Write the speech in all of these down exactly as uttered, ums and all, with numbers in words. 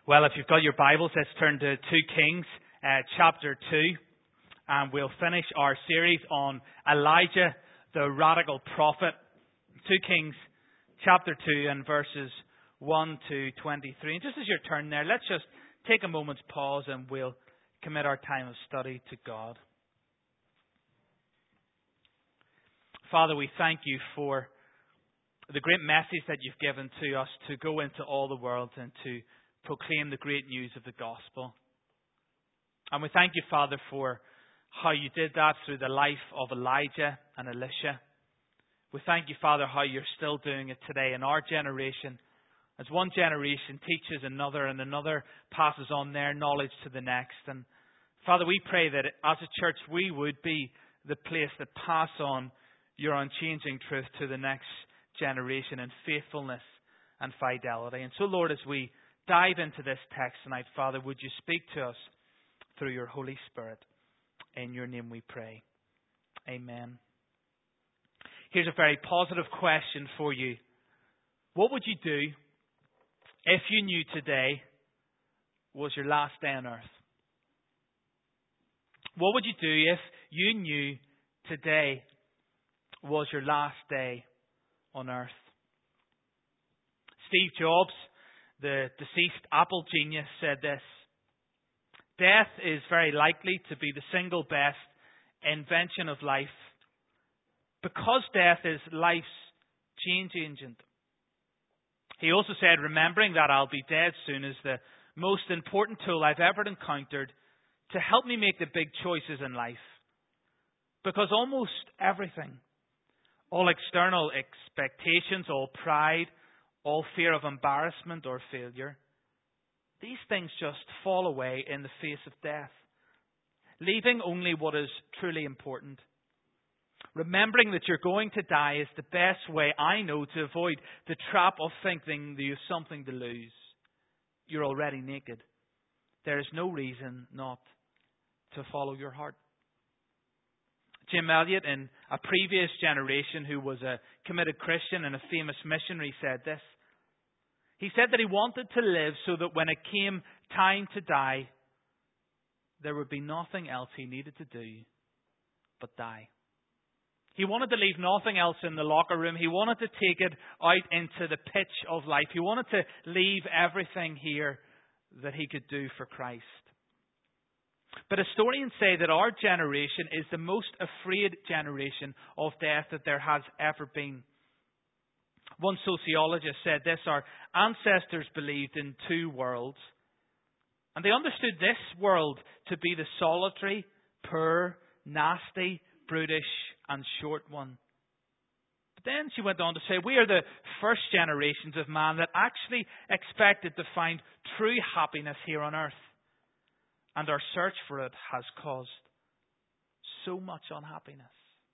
Well, if you've got your Bibles, let's turn to Second Kings uh, chapter two, and we'll finish our series on Elijah, the radical prophet. Second Kings chapter two and verses one to twenty-three. And just as you're turning there, let's just take a moment's pause and we'll commit our time of study to God. Father, we thank you for the great message that you've given to us to go into all the world and to proclaim the great news of the gospel. And we thank you, Father, for how you did that through the life of Elijah and Elisha. We thank you, Father, how you're still doing it today in our generation. As one generation teaches another and another passes on their knowledge to the next. And Father, we pray that as a church we would be the place that pass on your unchanging truth to the next generation in faithfulness and fidelity. And so, Lord, as we dive into this text tonight, Father, would you speak to us through your Holy Spirit? In your name we pray. Amen. Here's a very positive question for you. What would you do if you knew today was your last day on earth? What would you do if you knew today was your last day on earth? Steve Jobs, the deceased Apple genius, said this: death is very likely to be the single best invention of life, because death is life's change agent. He also said, remembering that I'll be dead soon is the most important tool I've ever encountered to help me make the big choices in life. Because almost everything, all external expectations, all pride, all fear of embarrassment or failure, these things just fall away in the face of death, leaving only what is truly important. Remembering that you're going to die is the best way I know to avoid the trap of thinking that you have something to lose. You're already naked. There is no reason not to follow your heart. Jim Elliot, in a previous generation who was a committed Christian and a famous missionary, said this. He said that he wanted to live so that when it came time to die, there would be nothing else he needed to do but die. He wanted to leave nothing else in the locker room. He wanted to take it out into the pitch of life. He wanted to leave everything here that he could do for Christ. But historians say that our generation is the most afraid generation of death that there has ever been. One sociologist said this: our ancestors believed in two worlds, and they understood this world to be the solitary, poor, nasty, brutish and short one. But then she went on to say, we are the first generations of man that actually expected to find true happiness here on earth. And our search for it has caused so much unhappiness.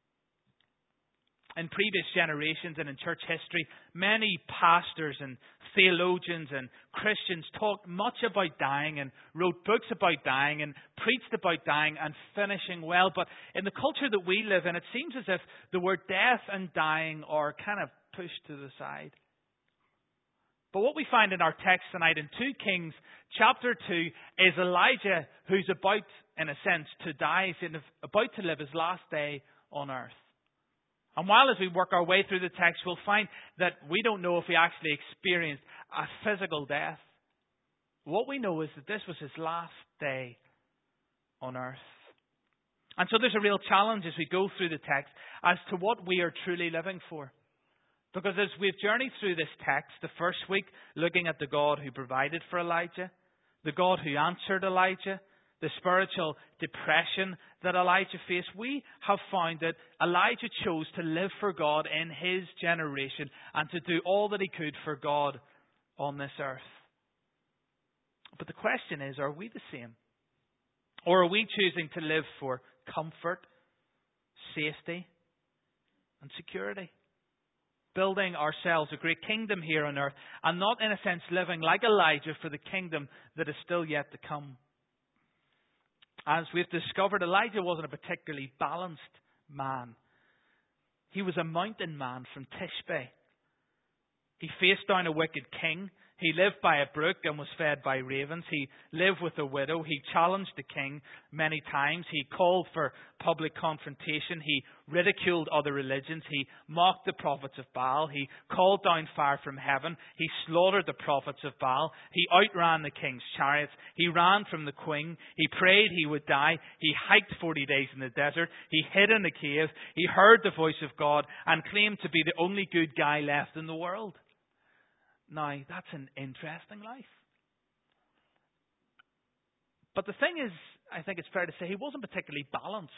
In previous generations and in church history, many pastors and theologians and Christians talked much about dying and wrote books about dying and preached about dying and finishing well. But in the culture that we live in, it seems as if the word death and dying are kind of pushed to the side. But what we find in our text tonight in Second Kings chapter two is Elijah, who's about, in a sense, to die. He's about to live his last day on earth. And while as we work our way through the text, we'll find that we don't know if he actually experienced a physical death. What we know is that this was his last day on earth. And so there's a real challenge as we go through the text as to what we are truly living for. Because as we've journeyed through this text, the first week looking at the God who provided for Elijah, the God who answered Elijah, the spiritual depression that Elijah faced, we have found that Elijah chose to live for God in his generation and to do all that he could for God on this earth. But the question is, are we the same? Or are we choosing to live for comfort, safety, and security? Building ourselves a great kingdom here on earth and not, in a sense, living like Elijah for the kingdom that is still yet to come. As we've discovered, Elijah wasn't a particularly balanced man. He was a mountain man from Tishbe. He faced down a wicked king He lived by a brook and was fed by ravens. He lived with a widow. He challenged the king many times. He called for public confrontation. He ridiculed other religions. He mocked the prophets of Baal. He called down fire from heaven. He slaughtered the prophets of Baal. He outran the king's chariots. He ran from the queen. He prayed he would die. He hiked forty days in the desert. He hid in a cave. He heard the voice of God and claimed to be the only good guy left in the world. Now, that's an interesting life. But the thing is, I think it's fair to say, he wasn't particularly balanced.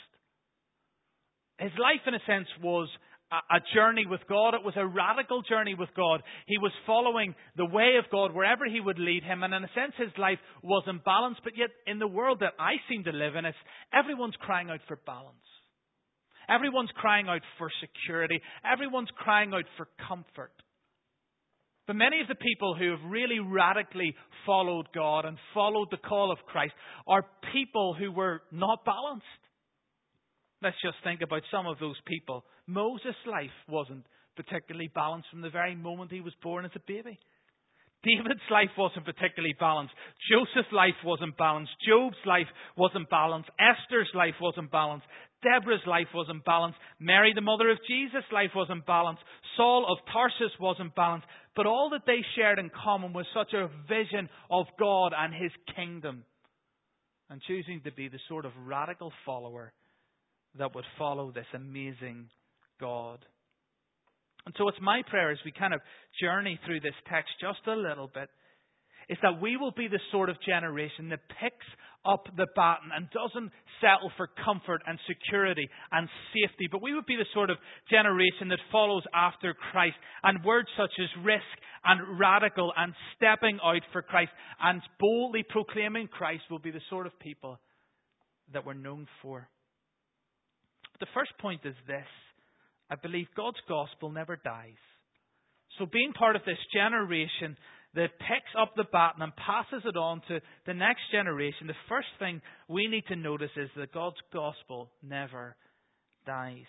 His life, in a sense, was a journey with God. It was a radical journey with God. He was following the way of God wherever He would lead him. And in a sense, his life wasn't balanced. But yet, in the world that I seem to live in, it's, everyone's crying out for balance. Everyone's crying out for security. Everyone's crying out for comfort. But many of the people who have really radically followed God and followed the call of Christ are people who were not balanced. Let's just think about some of those people. Moses' life wasn't particularly balanced from the very moment he was born as a baby. David's life wasn't particularly balanced. Joseph's life wasn't balanced. Job's life wasn't balanced. Esther's life wasn't balanced. Deborah's life wasn't balanced. Mary, the mother of Jesus' life wasn't balanced. Saul of Tarsus wasn't balanced. But all that they shared in common was such a vision of God and His kingdom. And choosing to be the sort of radical follower that would follow this amazing God. And so it's my prayer as we kind of journey through this text just a little bit, is that we will be the sort of generation that picks up the baton and doesn't settle for comfort and security and safety. But we would be the sort of generation that follows after Christ. And words such as risk and radical and stepping out for Christ and boldly proclaiming Christ will be the sort of people that we're known for. But the first point is this. I believe God's gospel never dies. So being part of this generation that picks up the baton and passes it on to the next generation, the first thing we need to notice is that God's gospel never dies.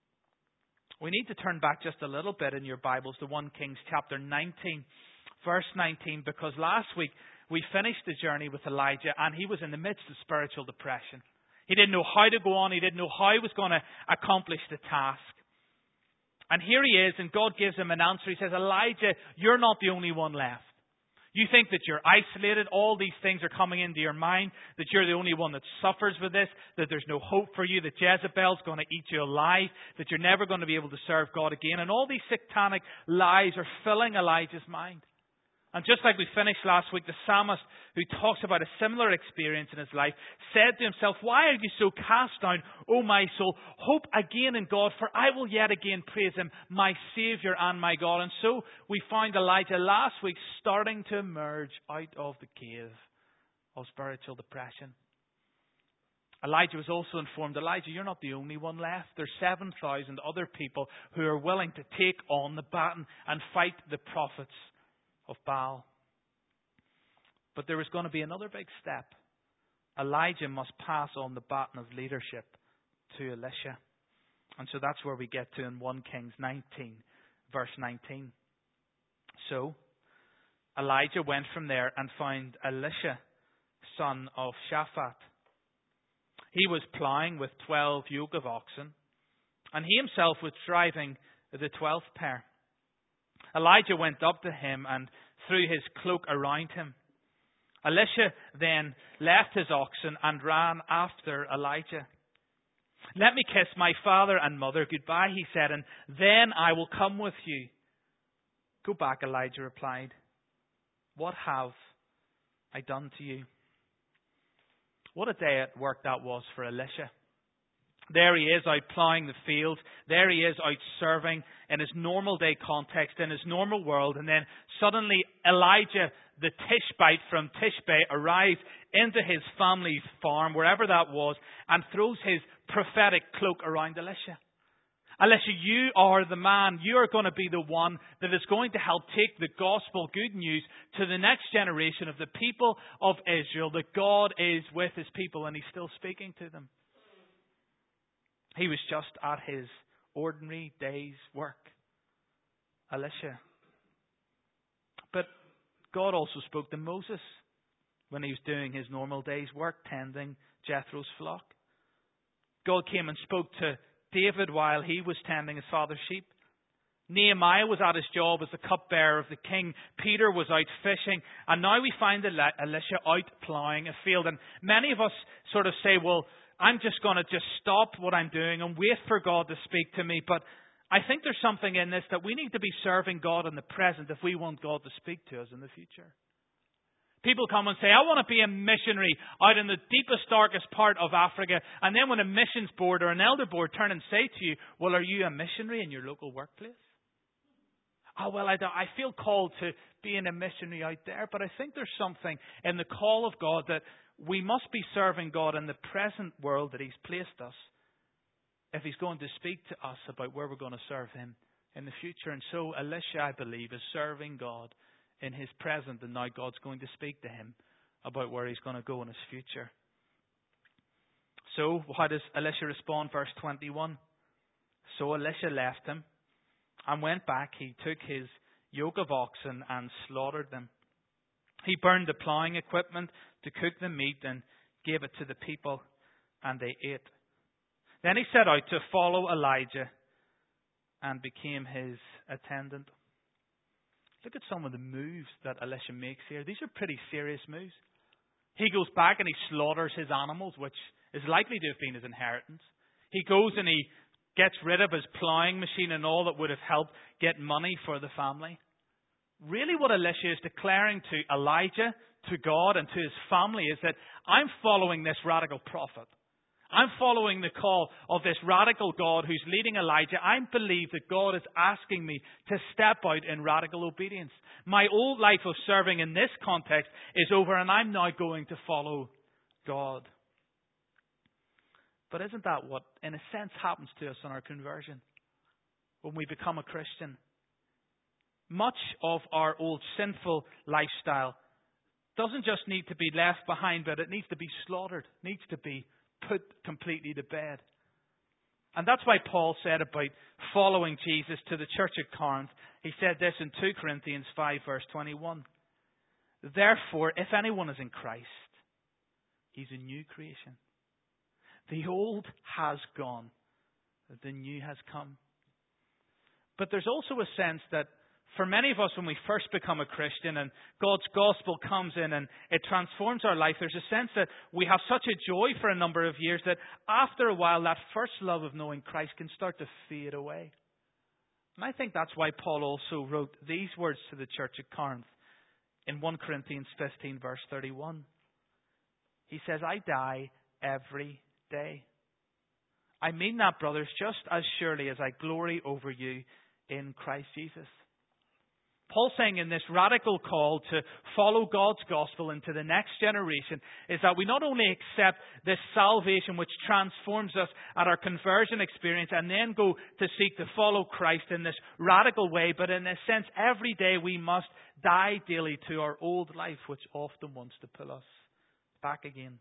We need to turn back just a little bit in your Bibles to First Kings chapter nineteen, verse nineteen, because last week we finished the journey with Elijah and he was in the midst of spiritual depression. He didn't know how to go on. He didn't know how he was going to accomplish the task. And here he is, and God gives him an answer. He says, Elijah, you're not the only one left. You think that you're isolated. All these things are coming into your mind, that you're the only one that suffers with this, that there's no hope for you, that Jezebel's going to eat you alive, that you're never going to be able to serve God again. And all these satanic lies are filling Elijah's mind. And just like we finished last week, the psalmist, who talks about a similar experience in his life, said to himself, why are you so cast down, O my soul? Hope again in God, for I will yet again praise Him, my Saviour and my God. And so we found Elijah last week starting to emerge out of the cave of spiritual depression. Elijah was also informed, Elijah, you're not the only one left. There's seven thousand other people who are willing to take on the baton and fight the prophets of Baal. But there was going to be another big step. Elijah must pass on the baton of leadership to Elisha. And so that's where we get to in First Kings nineteen, verse nineteen. So Elijah went from there and found Elisha, son of Shaphat. He was ploughing with twelve yoke of oxen, and he himself was driving the twelfth pair. Elijah went up to him and threw his cloak around him. Elisha then left his oxen and ran after Elijah. Let me kiss my father and mother goodbye, he said, and then I will come with you. Go back, Elijah replied. What have I done to you? What a day at work that was for Elisha. There he is out ploughing the fields. There he is out serving in his normal day context, in his normal world. And then suddenly Elijah, the Tishbite from Tishbe, arrives into his family's farm, wherever that was, and throws his prophetic cloak around Elisha. Elisha, you are the man. You are going to be the one that is going to help take the gospel, good news, to the next generation of the people of Israel, that God is with His people and He's still speaking to them. He was just at his ordinary day's work. Elisha. But God also spoke to Moses when he was doing his normal day's work, tending Jethro's flock. God came and spoke to David while he was tending his father's sheep. Nehemiah was at his job as the cupbearer of the king. Peter was out fishing. And now we find Elisha out ploughing a field. And many of us sort of say, well, I'm just going to just stop what I'm doing and wait for God to speak to me. But I think there's something in this that we need to be serving God in the present if we want God to speak to us in the future. People come and say, I want to be a missionary out in the deepest, darkest part of Africa. And then when a missions board or an elder board turn and say to you, well, are you a missionary in your local workplace? Oh, well, I, don't, I feel called to being a missionary out there. But I think there's something in the call of God that we must be serving God in the present world that He's placed us if He's going to speak to us about where we're going to serve Him in the future. And so Elisha, I believe, is serving God in his present, and now God's going to speak to him about where he's going to go in his future. So, how does Elisha respond? Verse twenty-one. So Elisha left him and went back. He took his yoke of oxen and slaughtered them. He burned the ploughing equipment to cook the meat and gave it to the people, and they ate. Then he set out to follow Elijah and became his attendant. Look at some of the moves that Elisha makes here. These are pretty serious moves. He goes back and he slaughters his animals, which is likely to have been his inheritance. He goes and he gets rid of his ploughing machine and all that would have helped get money for the family. Really what Elisha is declaring to Elijah, to God and to his family is that I'm following this radical prophet. I'm following the call of this radical God who's leading Elijah. I believe that God is asking me to step out in radical obedience. My old life of serving in this context is over and I'm now going to follow God. But isn't that what, in a sense, happens to us in our conversion? When we become a Christian. Much of our old sinful lifestyle doesn't just need to be left behind, but it needs to be slaughtered, needs to be put completely to bed. And that's why Paul said about following Jesus to the church at Corinth. He said this in two Corinthians five verse twenty-one. Therefore, if anyone is in Christ, he's a new creation. The old has gone, the new has come. But there's also a sense that for many of us, when we first become a Christian and God's gospel comes in and it transforms our life, there's a sense that we have such a joy for a number of years that after a while, that first love of knowing Christ can start to fade away. And I think that's why Paul also wrote these words to the church at Corinth in First Corinthians fifteen, verse thirty-one. He says, I die every day. I mean that, brothers, just as surely as I glory over you in Christ Jesus. Paul saying in this radical call to follow God's gospel into the next generation is that we not only accept this salvation which transforms us at our conversion experience and then go to seek to follow Christ in this radical way, but in a sense every day we must die daily to our old life which often wants to pull us back again.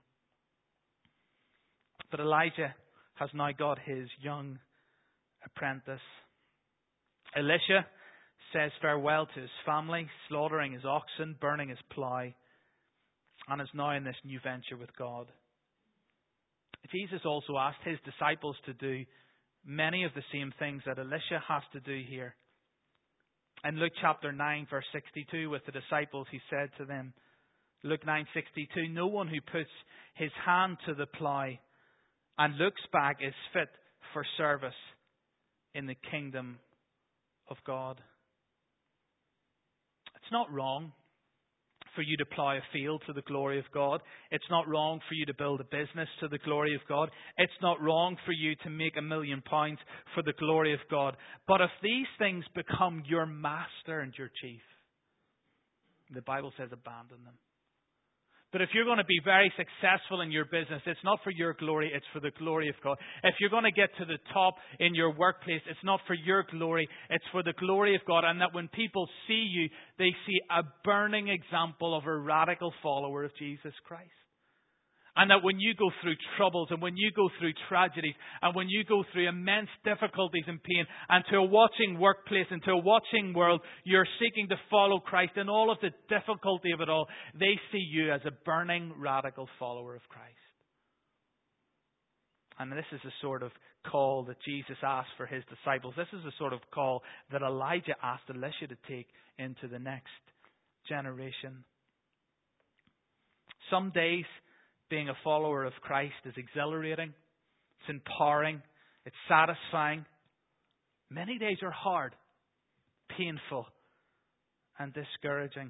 But Elijah has now got his young apprentice. Elisha says farewell to his family, slaughtering his oxen, burning his plough, and is now in this new venture with God. Jesus also asked his disciples to do many of the same things that Elisha has to do here. In Luke chapter nine, verse sixty-two, with the disciples, he said to them, Luke nine sixty-two, no one who puts his hand to the plough and looks back is fit for service in the kingdom of God. It's not wrong for you to plough a field to the glory of God. It's not wrong for you to build a business to the glory of God. It's not wrong for you to make a million pounds for the glory of God. But if these things become your master and your chief, the Bible says abandon them. But if you're going to be very successful in your business, it's not for your glory, it's for the glory of God. If you're going to get to the top in your workplace, it's not for your glory, it's for the glory of God. And that when people see you, they see a burning example of a radical follower of Jesus Christ. And that when you go through troubles and when you go through tragedies and when you go through immense difficulties and pain and to a watching workplace and to a watching world, you're seeking to follow Christ and all of the difficulty of it all, they see you as a burning, radical follower of Christ. And this is the sort of call that Jesus asked for his disciples. This is the sort of call that Elijah asked Elisha to take into the next generation. Some days, being a follower of Christ is exhilarating, it's empowering, it's satisfying. Many days are hard, painful, and discouraging.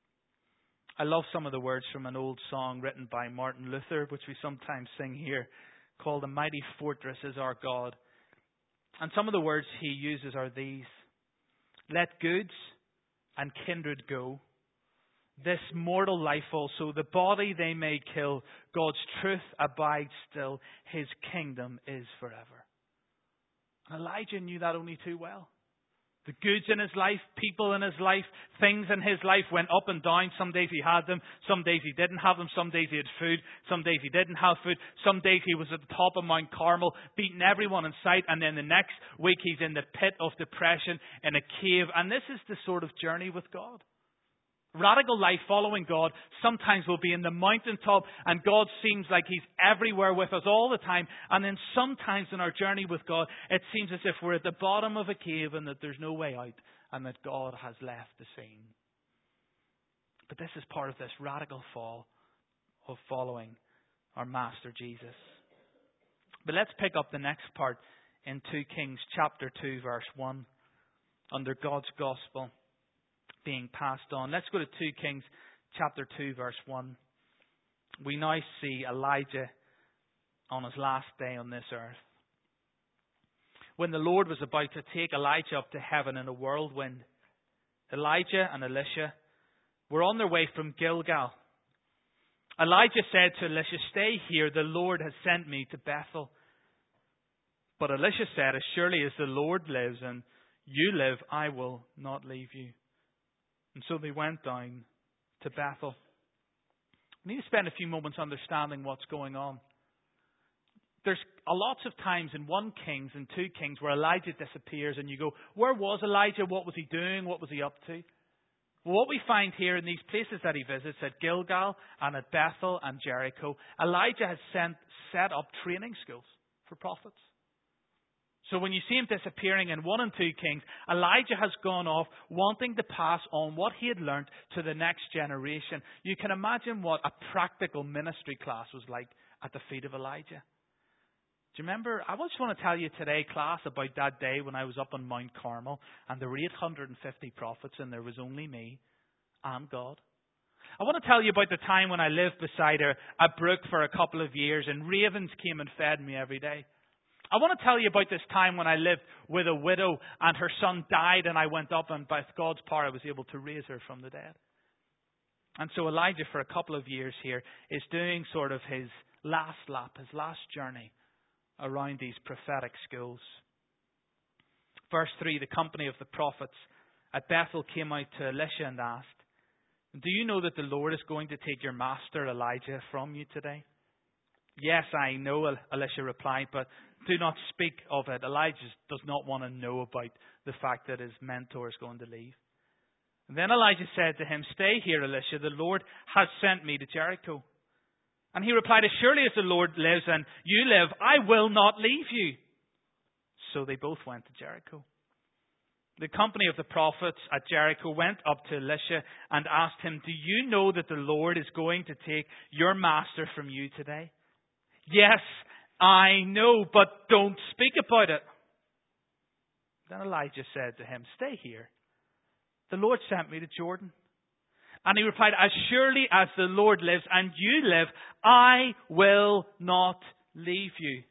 I love some of the words from an old song written by Martin Luther, which we sometimes sing here, called "A Mighty Fortress is Our God." And some of the words he uses are these: "Let goods and kindred go, this mortal life also, the body they may kill, God's truth abides still, his kingdom is forever." And Elijah knew that only too well. The goods in his life, people in his life, things in his life went up and down. Some days he had them, some days he didn't have them, some days he had food, some days he didn't have food, some days he was at the top of Mount Carmel, beating everyone in sight, and then the next week he's in the pit of depression in a cave. And this is the sort of journey with God. Radical life following God sometimes will be in the mountaintop and God seems like he's everywhere with us all the time. And then sometimes in our journey with God, it seems as if we're at the bottom of a cave and that there's no way out and that God has left the scene. But this is part of this radical fall of following our Master Jesus. But let's pick up the next part in Second Kings chapter two verse one, under God's gospel being passed on. Let's go to Second Kings chapter two verse one. We now see Elijah on his last day on this earth. When the Lord was about to take Elijah up to heaven in a whirlwind, Elijah and Elisha were on their way from Gilgal. Elijah said to Elisha, "Stay here, the Lord has sent me to Bethel." But Elisha said, "As surely as the Lord lives and you live, I will not leave you." And so they went down to Bethel. We need to spend a few moments understanding what's going on. There's a lots of times in First Kings and Second Kings where Elijah disappears and you go, where was Elijah? What was he doing? What was he up to? Well, what we find here in these places that he visits, at Gilgal and at Bethel and Jericho, Elijah has sent, set up training schools for prophets. So when you see him disappearing in First and Second Kings, Elijah has gone off wanting to pass on what he had learned to the next generation. You can imagine what a practical ministry class was like at the feet of Elijah. Do you remember? I just want to tell you today, class, about that day when I was up on Mount Carmel and there were eight hundred fifty prophets and there was only me and God. I want to tell you about the time when I lived beside a, a brook for a couple of years and ravens came and fed me every day. I want to tell you about this time when I lived with a widow and her son died and I went up and by God's power I was able to raise her from the dead. And so Elijah for a couple of years here is doing sort of his last lap, his last journey around these prophetic schools. Verse three, the company of the prophets at Bethel came out to Elisha and asked, "Do you know that the Lord is going to take your master Elijah from you today?" "Yes, I know," Elisha replied, "but do not speak of it." Elijah does not want to know about the fact that his mentor is going to leave. And then Elijah said to him, "Stay here, Elisha. The Lord has sent me to Jericho." And he replied, "As surely as the Lord lives and you live, I will not leave you." So they both went to Jericho. The company of the prophets at Jericho went up to Elisha and asked him, "Do you know that the Lord is going to take your master from you today?" "Yes, I know, but don't speak about it." Then Elijah said to him, "Stay here. The Lord sent me to Jordan." And he replied, "As surely as the Lord lives and you live, I will not leave you."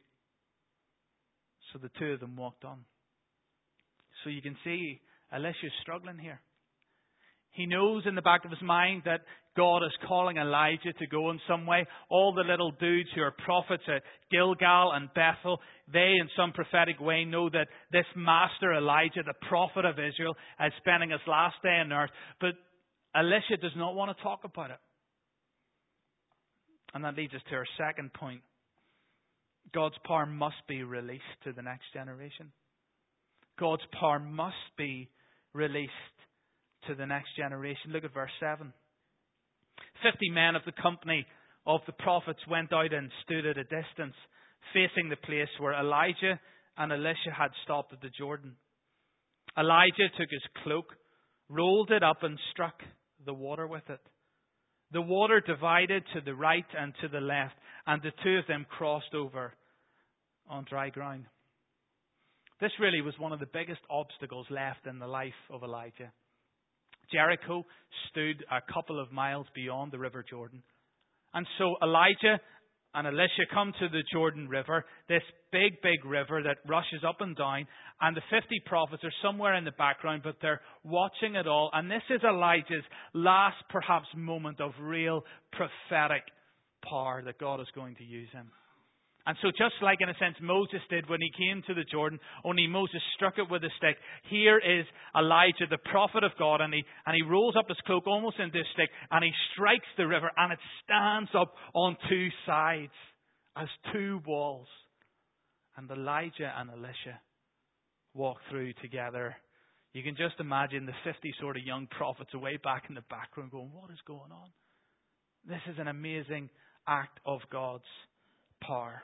So the two of them walked on. So you can see Elisha's struggling here. He knows in the back of his mind that God is calling Elijah to go in some way. All the little dudes who are prophets at Gilgal and Bethel, they in some prophetic way know that this master Elijah, the prophet of Israel, is spending his last day on earth. But Elisha does not want to talk about it. And that leads us to our second point. God's power must be released to the next generation. God's power must be released to the next generation. Look at verse seven. Fifty men of the company of the prophets went out and stood at a distance, facing the place where Elijah and Elisha had stopped at the Jordan. Elijah took his cloak, rolled it up and struck the water with it. The water divided to the right and to the left, and the two of them crossed over on dry ground. This really was one of the biggest obstacles left in the life of Elijah. Jericho stood a couple of miles beyond the River Jordan. And so Elijah and Elisha come to the Jordan River, this big, big river that rushes up and down, and the fifty prophets are somewhere in the background, but they're watching it all. And this is Elijah's last, perhaps, moment of real prophetic power that God is going to use him. And so just like, in a sense, Moses did when he came to the Jordan, only Moses struck it with a stick, here is Elijah, the prophet of God, and he, and he rolls up his cloak almost into a stick, and he strikes the river, and it stands up on two sides as two walls. And Elijah and Elisha walk through together. You can just imagine the fifty sort of young prophets away back in the background going, what is going on? This is an amazing act of God's power.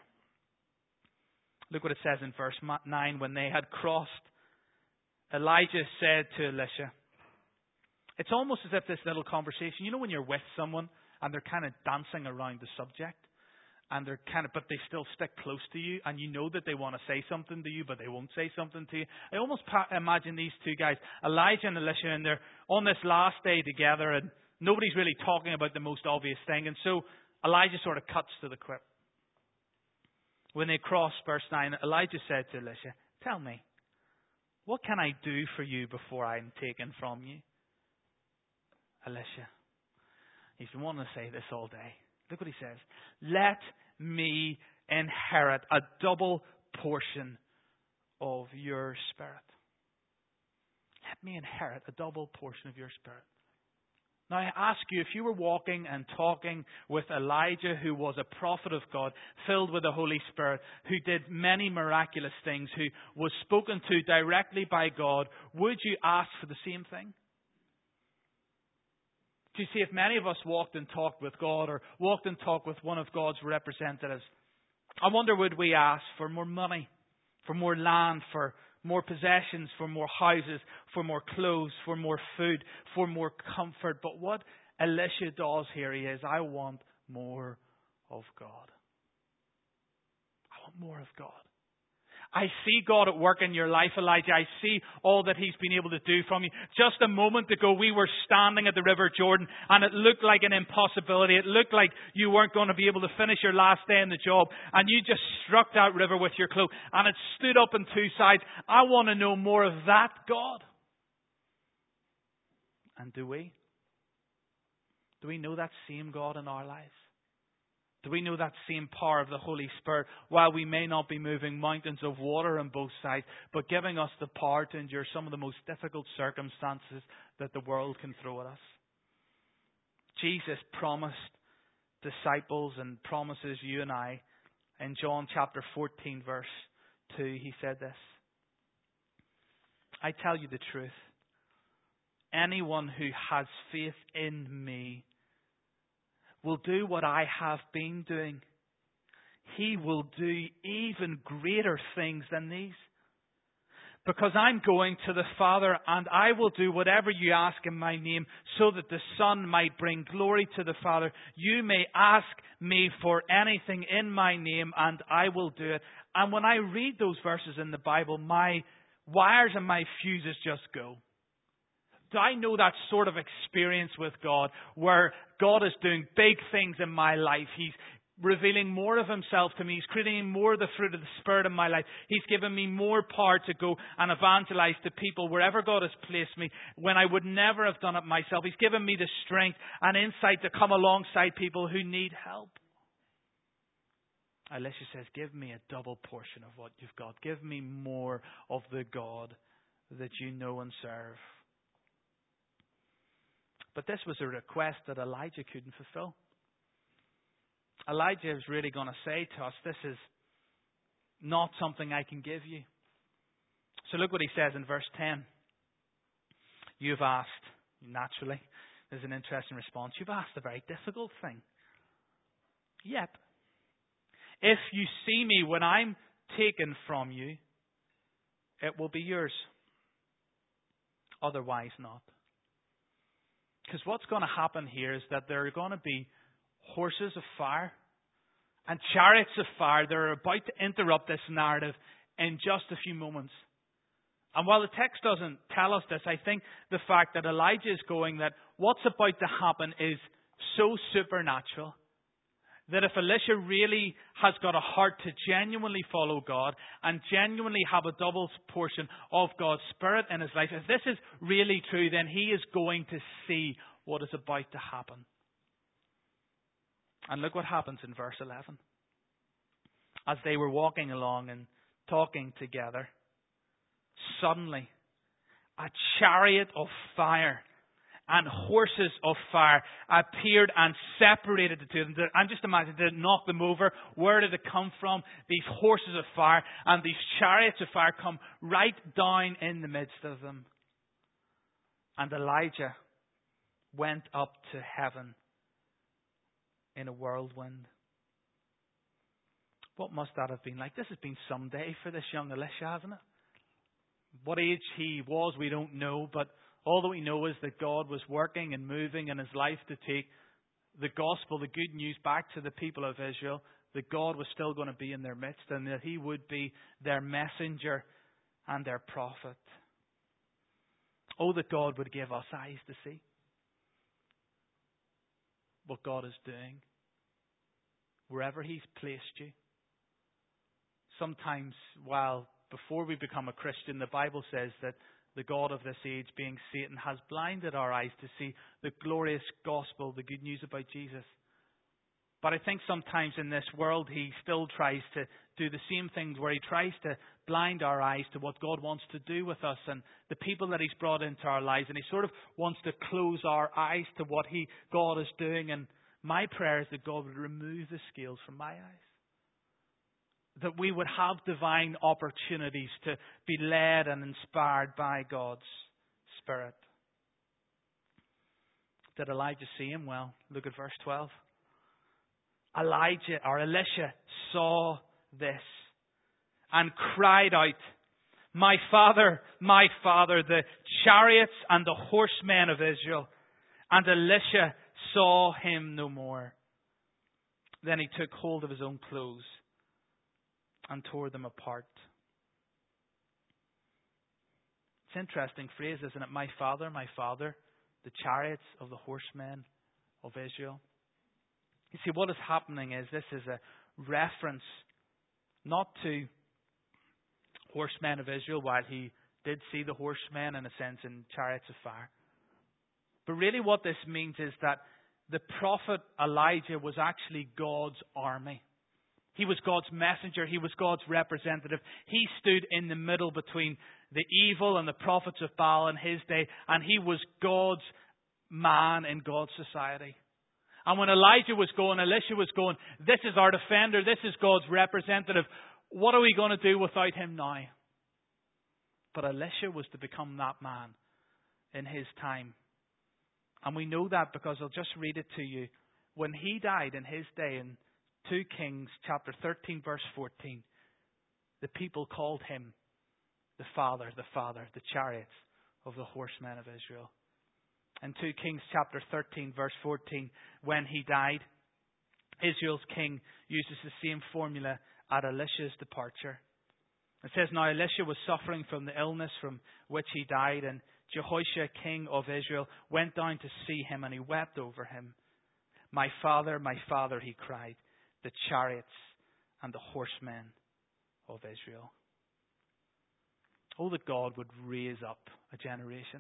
Look what it says in verse nine. When they had crossed, Elijah said to Elisha, it's almost as if this little conversation, you know when you're with someone and they're kind of dancing around the subject, and they're kind of, but they still stick close to you, and you know that they want to say something to you, but they won't say something to you. I almost pa- imagine these two guys, Elijah and Elisha, and they're on this last day together, and nobody's really talking about the most obvious thing, and so Elijah sort of cuts to the quick. When they crossed, verse nine, Elijah said to Elisha, tell me, what can I do for you before I am taken from you? Elisha, he's been wanting to say this all day. Look what he says. Let me inherit a double portion of your spirit. Let me inherit a double portion of your spirit. Now I ask you, if you were walking and talking with Elijah, who was a prophet of God, filled with the Holy Spirit, who did many miraculous things, who was spoken to directly by God, would you ask for the same thing? Do you see, if many of us walked and talked with God, or walked and talked with one of God's representatives, I wonder, would we ask for more money, for more land, for more possessions, for more houses, for more clothes, for more food, for more comfort? But what Elisha does here, he is, I want more of God. I want more of God. I see God at work in your life, Elijah. I see all that He's been able to do from you. Just a moment ago, we were standing at the River Jordan, and it looked like an impossibility. It looked like you weren't going to be able to finish your last day in the job, and you just struck that river with your cloak, and it stood up on two sides. I want to know more of that God. And do we? Do we know that same God in our lives? Do we know that same power of the Holy Spirit, while we may not be moving mountains of water on both sides, but giving us the power to endure some of the most difficult circumstances that the world can throw at us? Jesus promised disciples and promises you and I in John chapter fourteen verse two. He said this, I tell you the truth, anyone who has faith in me will do what I have been doing. He will do even greater things than these. Because I'm going to the Father, and I will do whatever you ask in my name, so that the Son might bring glory to the Father. You may ask me for anything in my name, and I will do it. And when I read those verses in the Bible, my wires and my fuses just go. Do I know that sort of experience with God, where God is doing big things in my life? He's revealing more of Himself to me. He's creating more of the fruit of the Spirit in my life. He's given me more power to go and evangelize to people wherever God has placed me, when I would never have done it myself. He's given me the strength and insight to come alongside people who need help. Elisha says, give me a double portion of what you've got. Give me more of the God that you know and serve. But this was a request that Elijah couldn't fulfill. Elijah is really going to say to us, this is not something I can give you. So look what he says in verse ten. You've asked, naturally, there's an interesting response. You've asked a very difficult thing. Yep. If you see me when I'm taken from you, it will be yours. Otherwise not. Because what's going to happen here is that there are going to be horses of fire and chariots of fire that are about to interrupt this narrative in just a few moments. And while the text doesn't tell us this, I think the fact that Elijah is going that what's about to happen is so supernatural that if Elisha really has got a heart to genuinely follow God and genuinely have a double portion of God's Spirit in his life, if this is really true, then he is going to see what is about to happen. And look what happens in verse eleven. As they were walking along and talking together, suddenly a chariot of fire and horses of fire appeared and separated the two of them. I'm just imagining, did it knock them over? Where did it come from? These horses of fire and these chariots of fire come right down in the midst of them. And Elijah went up to heaven in a whirlwind. What must that have been like? This has been some day for this young Elisha, hasn't it? What age he was, we don't know, but all that we know is that God was working and moving in his life to take the gospel, the good news, back to the people of Israel, that God was still going to be in their midst and that he would be their messenger and their prophet. Oh, that God would give us eyes to see what God is doing wherever he's placed you. Sometimes, while before we become a Christian, the Bible says that the God of this age, being Satan, has blinded our eyes to see the glorious gospel, the good news about Jesus. But I think sometimes in this world he still tries to do the same things, where he tries to blind our eyes to what God wants to do with us and the people that he's brought into our lives. And he sort of wants to close our eyes to what he God is doing. And my prayer is that God would remove the scales from my eyes, that we would have divine opportunities to be led and inspired by God's Spirit. Did Elijah see him? Well, look at verse twelve. Elijah, or Elisha, saw this and cried out, "My father, my father, the chariots and the horsemen of Israel." And Elisha saw him no more. Then he took hold of his own clothes and tore them apart. It's an interesting phrase, isn't it? My father, my father, the chariots of the horsemen of Israel. You see, what is happening is this is a reference not to horsemen of Israel, while he did see the horsemen in a sense in chariots of fire. But really what this means is that the prophet Elijah was actually God's army. He was God's messenger. He was God's representative. He stood in the middle between the evil and the prophets of Baal in his day, and he was God's man in God's society. And when Elijah was going, Elisha was going, this is our defender, this is God's representative. What are we going to do without him now? But Elisha was to become that man in his time. And we know that because I'll just read it to you. When he died in his day in Second Kings chapter thirteen verse fourteen, the people called him the father, the father, the chariots of the horsemen of Israel. In Second Kings chapter thirteen verse fourteen, when he died, Israel's king uses the same formula at Elisha's departure. It says, now Elisha was suffering from the illness from which he died, and Jehoshaphat, king of Israel, went down to see him, and he wept over him. My father, my father, he cried, the chariots and the horsemen of Israel. Oh, that God would raise up a generation.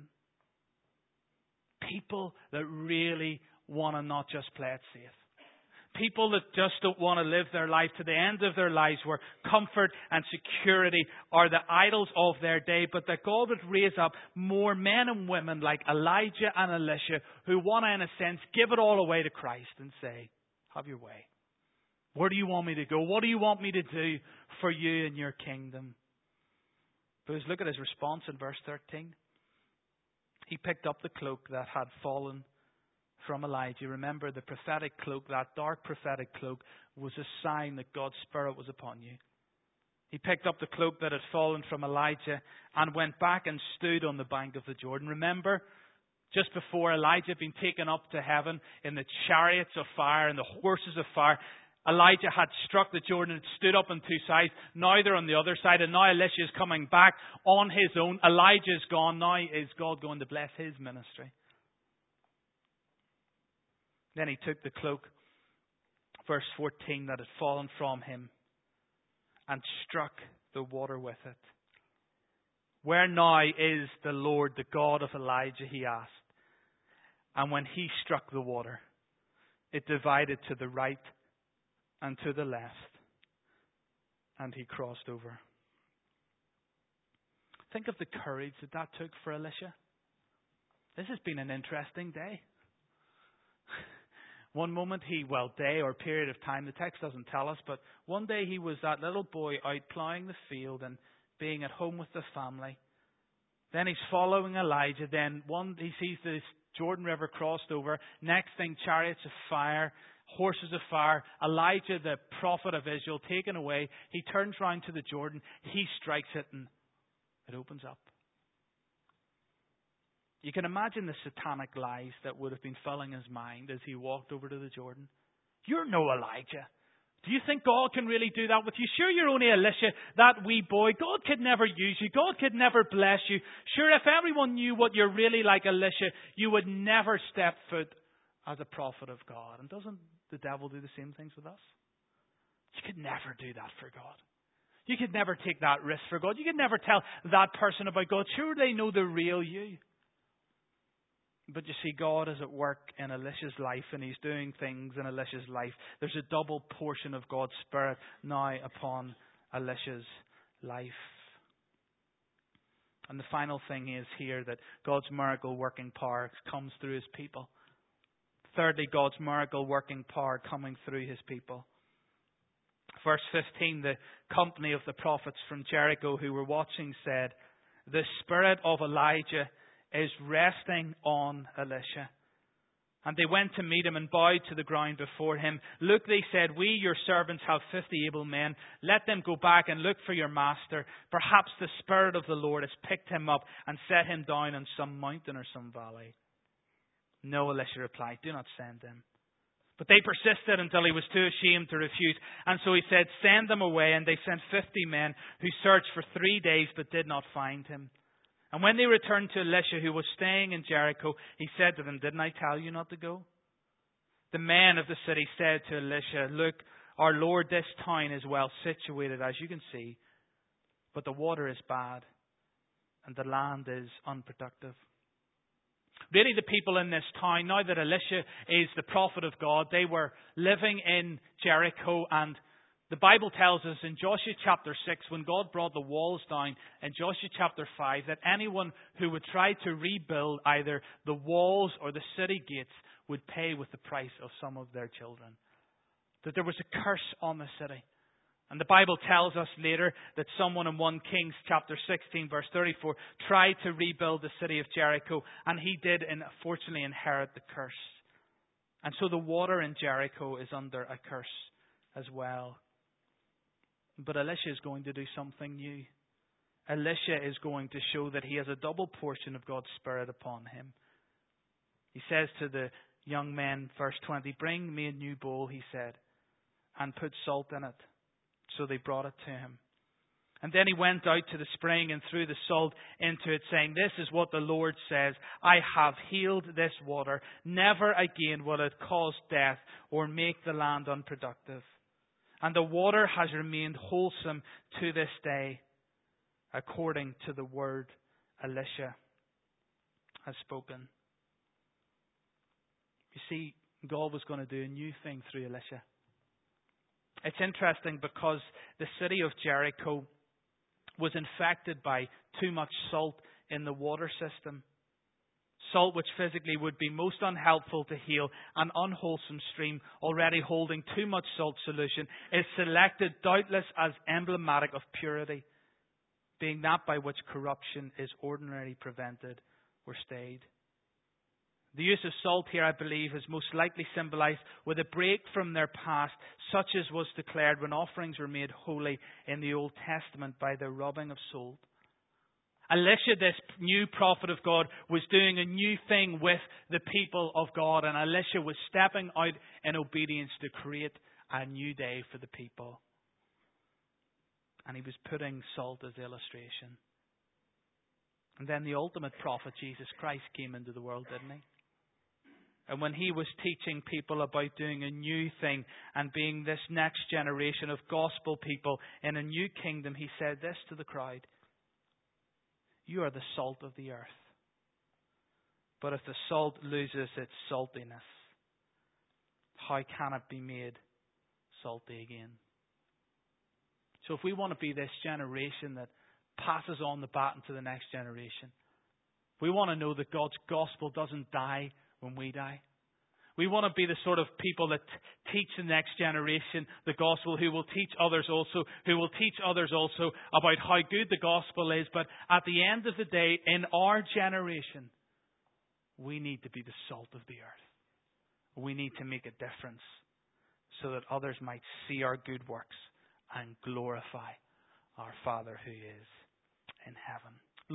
People that really want to not just play it safe. People that just don't want to live their life to the end of their lives where comfort and security are the idols of their day, but that God would raise up more men and women like Elijah and Elisha who want to, in a sense, give it all away to Christ and say, have your way. Where do you want me to go? What do you want me to do for you and your kingdom? But look at his response in verse thirteen. He picked up the cloak that had fallen from Elijah. Remember, the prophetic cloak, that dark prophetic cloak, was a sign that God's Spirit was upon you. He picked up the cloak that had fallen from Elijah and went back and stood on the bank of the Jordan. Remember, just before Elijah had been taken up to heaven in the chariots of fire and the horses of fire, Elijah had struck the Jordan and stood up on two sides. Now they're on the other side, and now Elisha is coming back on his own. Elijah's gone. Now is God going to bless his ministry? Then he took the cloak, verse fourteen, that had fallen from him and struck the water with it. Where now is the Lord, the God of Elijah, he asked. And when he struck the water, it divided to the right and to the left, and he crossed over. Think of the courage that that took for Elisha. This has been an interesting day. One moment he, well, day or period of time, the text doesn't tell us, but one day he was that little boy out ploughing the field and being at home with the family. Then he's following Elijah. Then one, he sees this Jordan River crossed over. Next thing, chariots of fire, horses of fire. Elijah, the prophet of Israel, taken away. He turns round to the Jordan. He strikes it and it opens up. You can imagine the satanic lies that would have been filling his mind as he walked over to the Jordan. You're no Elijah. Do you think God can really do that with you? Sure, you're only Elisha, that wee boy. God could never use you. God could never bless you. Sure, if everyone knew what you're really like, Elisha, you would never step foot as a prophet of God. And doesn't the devil do the same things with us? You could never do that for God. You could never take that risk for God. You could never tell that person about God. Sure, they know the real you. But you see, God is at work in Elisha's life, and he's doing things in Elisha's life. There's a double portion of God's Spirit now upon Elisha's life. And the final thing is here that God's miracle working power comes through his people. Thirdly, God's miracle working power coming through his people. Verse fifteen, the company of the prophets from Jericho who were watching said, "The spirit of Elijah is resting on Elisha." And they went to meet him and bowed to the ground before him. "Look," they said, "we, your servants, have fifty able men. Let them go back and look for your master. Perhaps the Spirit of the Lord has picked him up and set him down on some mountain or some valley." "No," Elisha replied, "do not send them." But they persisted until he was too ashamed to refuse. And so he said, "Send them away." And they sent fifty men who searched for three days but did not find him. And when they returned to Elisha, who was staying in Jericho, he said to them, "Didn't I tell you not to go?" The men of the city said to Elisha, "Look, our Lord, this town is well situated, as you can see, but the water is bad, and the land is unproductive." Really, the people in this town, now that Elisha is the prophet of God, they were living in Jericho, and the Bible tells us in Joshua chapter six, when God brought the walls down, in Joshua chapter five, that anyone who would try to rebuild either the walls or the city gates would pay with the price of some of their children. That there was a curse on the city. And the Bible tells us later that someone in First Kings chapter sixteen verse thirty-four tried to rebuild the city of Jericho, and he did unfortunately inherit the curse. And so the water in Jericho is under a curse as well. But Elisha is going to do something new. Elisha is going to show that he has a double portion of God's Spirit upon him. He says to the young men, verse twenty, "Bring me a new bowl," he said, "and put salt in it." So they brought it to him. And then he went out to the spring and threw the salt into it, saying, "This is what the Lord says, I have healed this water. Never again will it cause death or make the land unproductive. And the water has remained wholesome to this day, according to the word Elisha has spoken." You see, God was going to do a new thing through Elisha. It's interesting because the city of Jericho was infected by too much salt in the water system. salt which physically would be most unhelpful to heal an unwholesome stream already holding too much salt solution, is selected doubtless as emblematic of purity, being that by which corruption is ordinarily prevented or stayed. The use of salt here, I believe, is most likely symbolized with a break from their past, such as was declared when offerings were made holy in the Old Testament by the rubbing of salt. Elisha, this new prophet of God, was doing a new thing with the people of God, and Elisha was stepping out in obedience to create a new day for the people. And he was putting salt as illustration. And then the ultimate prophet, Jesus Christ, came into the world, didn't he? And when he was teaching people about doing a new thing and being this next generation of gospel people in a new kingdom, he said this to the crowd: "You are the salt of the earth. But if the salt loses its saltiness, how can it be made salty again?" So if we want to be this generation that passes on the baton to the next generation, we want to know that God's gospel doesn't die when we die. We want to be the sort of people that t- teach the next generation the gospel, who will teach others also, who will teach others also about how good the gospel is. But at the end of the day, in our generation, we need to be the salt of the earth. We need to make a difference so that others might see our good works and glorify our Father who is in heaven.